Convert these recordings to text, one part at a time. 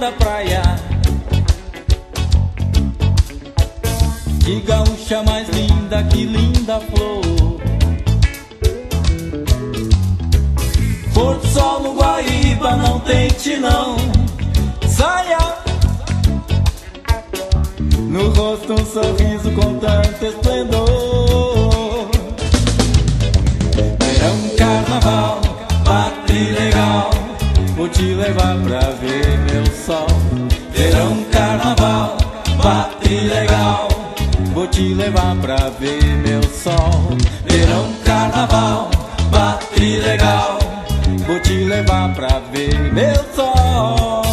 da praia. Que gaúcha mais linda, que linda flor. Pôr do sol no Guaíba, não tente não. Saia no rosto um sorriso com tanto esplendor. Verão, carnaval, pátria legal, vou te levar pra ver meu sol. Verão, carnaval, pátria legal, vou te levar pra ver meu sol. Verão, carnaval, pátria legal, vou te levar pra ver meu sol.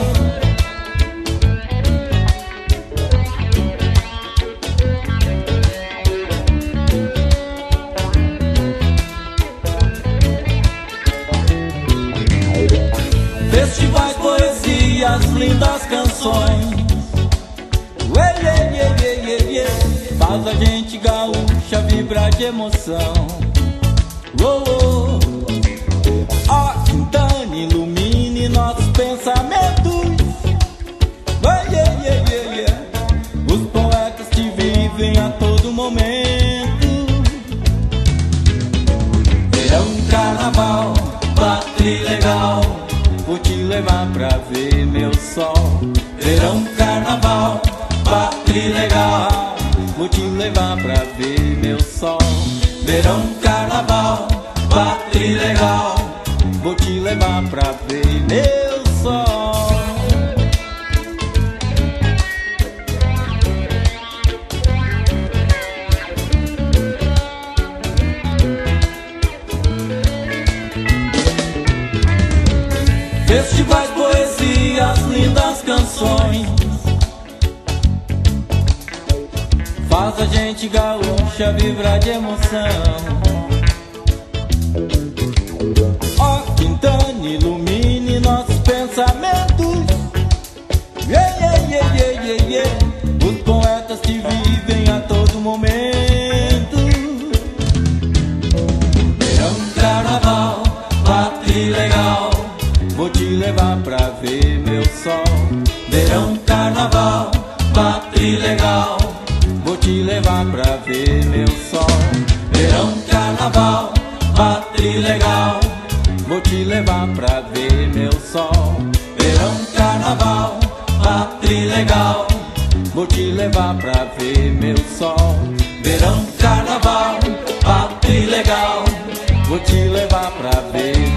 Festivais, poesias, lindas canções. Ué, faz a gente gaúcha vibrar de emoção. Ó, Quintana, ilumine nossos pensamentos. Os poetas te vivem a todo momento. Verão, carnaval, pátria legal, vou te levar pra ver meu sol. Verão, carnaval, pátria legal, vou te levar pra ver meu sol. Verão, carnaval, pátria legal, vou te levar pra ver meu sol. Festivais, poesias, lindas canções. Faz a gente gaúcha vibrar de emoção. Ó, Quintana, ilumine nossos pensamentos. Os poetas te vivem a todo momento. Verão, carnaval, pátria legal, vou te levar pra ver meu sol. Verão, carnaval, pátria legal, vou te levar pra ver meu sol. Verão, carnaval, pátria legal, vou te levar pra ver meu sol. Verão, carnaval, pátria legal, vou te levar pra ver meu sol. Verão, carnaval, pátria legal, vou te levar pra ver